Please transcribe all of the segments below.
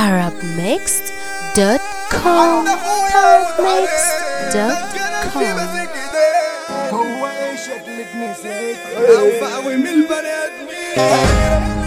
arabmixed.com arabmixed.com هو ايه شكلك نسيت اوفى من البني ادمين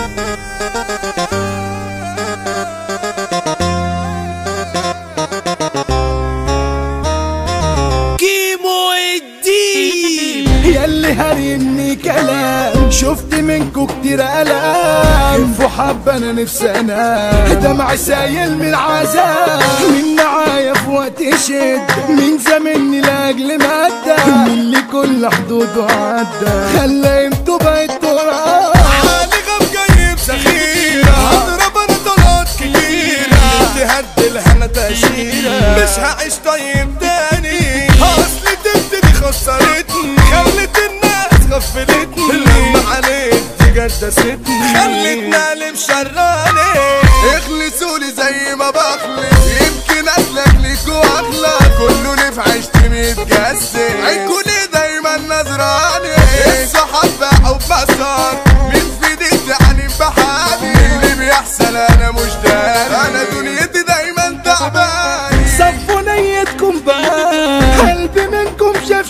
ياللي هريني كلام شفت منكو كتير ألام انفو حبة انا نفسي انام دمع سايل من العذاب من معايا في وقت شد من زمني لاجل مادة من اللي كل حدوده عدى خلى قيمته بقت تراب حالي غاب جايب سخيرة هضرب انا طلعت كتيرة تهدلها انا تأشيرة مش هعيش طيب تاني اصلي تبتدي خسرتني خلت الناس غفلتني لما عليك تجدستني خلتني قلب شراني اخلصولي زي ما بخلص يمكن اسلك ليكوا اخلص كله نفع عشت متجسد عينكوا ليه دايما نظراني الصحاب باعوا بمسار مين في ايدي تعني بحالي اللي بيحصل انا مش داري انا دنيتي دايما تعبان صفوا نيتكم بقى قلبي منكم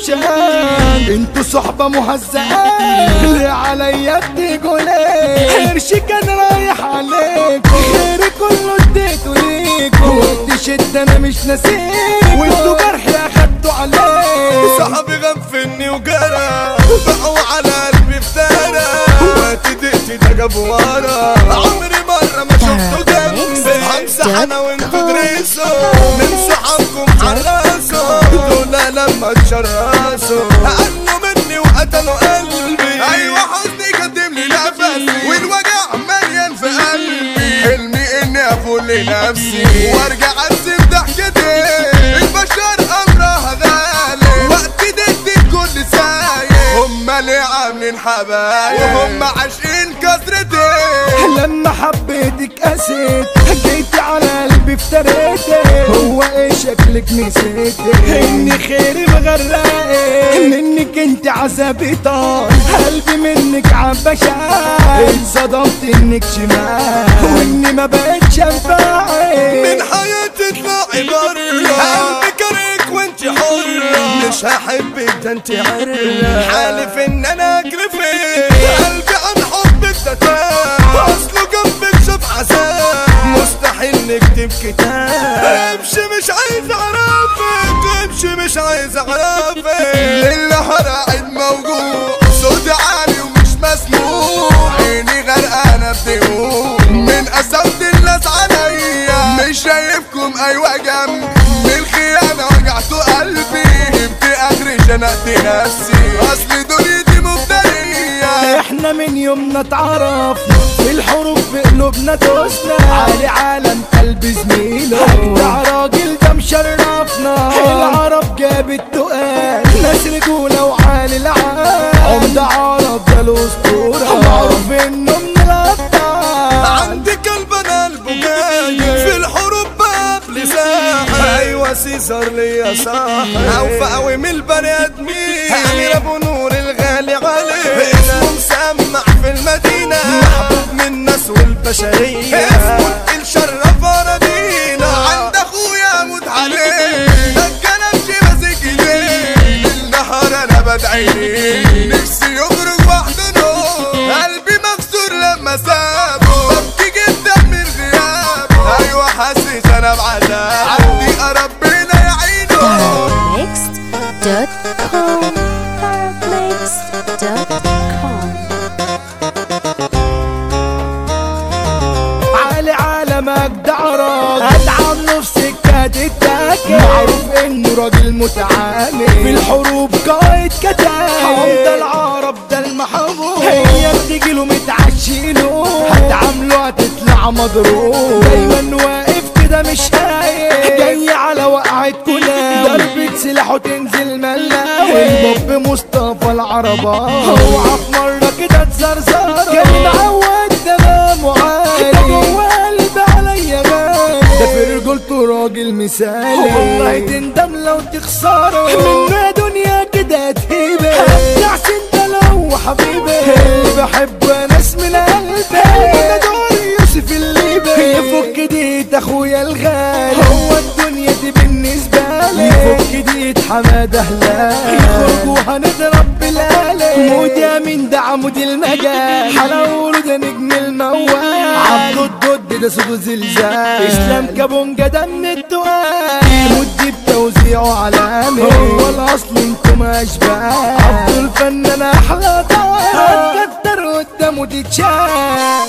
شفشان انتوا صحبة مهزقان ليه عليا بتيجوا ليه قرشي كان رايح عليكوا غيري كله اديته ليكوا وقت شد انا مش ناسيكوا وانتوا جرحي اخدتوا عليه صاحبي غفلني وجرى بقوا على قلبي افترى وقت دقتي ده جاب ورا عمري مرة ما شفته جنبي همسح انا وانتوا دريسوا من صحابكم حراسوا دول لما اتشرسوا قالوا مني وقتلوا قلبي ايوه حزني قدم لي نفسي والوجع مليان في قلبي حلمي اني افول لنفسي وارجع ارسم ضحكتي البشر امرها غالي وقت دقتي الكل سايق هما اللي عاملين حبايب وهم عاشقين كسرتي لما حبيتك قسيت جيتي على قلبي افتريتي هو ايه شكلك نسيتي اني خيري مغرقك منك انت عذابي طال قلبي منك عبشاي اتصدمت انك شمال واني ما بقتش انفعك من حياتي اطلعي برا قلبي كرهك وانت حرة مش هحبك ده انت عرة حالف ان انا اجري فيك قلبي عن حبك ده تاب اصله جنبك شاف عذاب مستحيل نكتب كتاب امشي مش عايز اعرفك امشي مش عايز اعرفك النهار قاعد موجوع صوتي عالي ومش مسموع عيني غرقانه بدموع من قساوة الناس عليا مش شايفكم ايوه جنبي من الخيانه وجعتوا قلبي جبت اخري شنقت نفسي اصل دنيتي مفتريه احنا من يومنا اتعرفنا في الحروب في قلوبنا دوسنا عالي عالم قلب زميله بتاع راجل ده مشرفنا العرب جابت تقال ناس رجوله وعالي العال عمده عرب ده الاسطوره معروف انه من الابطال عندي قلب انا قلبه جاي في الحروب باب لساحه ايوه سيزر ليا صاحب اوفى قوي من البني ادمين امير ابو نور الغالي عليه اسمه مسمع في المدينه محبوب من الناس والبشريه اسمه الشرف اراضينا عند اخويا اموت عليه ده الكلام شي ماسك ايديه النهار انا بدعي ليه نفسي يخرج وحده قلبي مكسور لما سابه ببكي جدا من غيابه ايوه حاسس انا بعذاب عندي ربنا يعينه arabmixed.com arabmixed.com عالي عالمك ده عراض ادعم نفسك هتتاكل معروف انه راجل متعامل في الحروب قائد كتاب ده العرب ده المحبوب هي بتجيله متعشيله هتعامله هتطلع مضروب دايما واقف كده مش خايف جاي على وقعة كلاب ضربة سلاحه تنزل ملاوي الباب مصطفى العربة اوعى في مرة كده تزرزر كان معود تمام وعالي ده جوه قلبي عليا غالي ده في رجولته راجل مثالي والله تندم لو تخسره منه يا دنيا كده تهيبه هرجع سنده لو حبيبي اللي بحبه ناس من قلبي ده دور يوسف الليبي يفك دي جيت اخويا الغالي، هو الدنيا دي بالنسبة لي يفك ديت حمادة هلال، يخرج وهنضرب بالآلة. مودي امين ده عمود المجال، حلاوله ده نجم الموال، عبده الضد ده صوته زلزال، اسلام كابونجا ده من التقال، مودي بتوزيعه عالمي، هو الاصل انتم اشبال، عبده الفنان احلى طوال، هتكتر قدامه تتشال.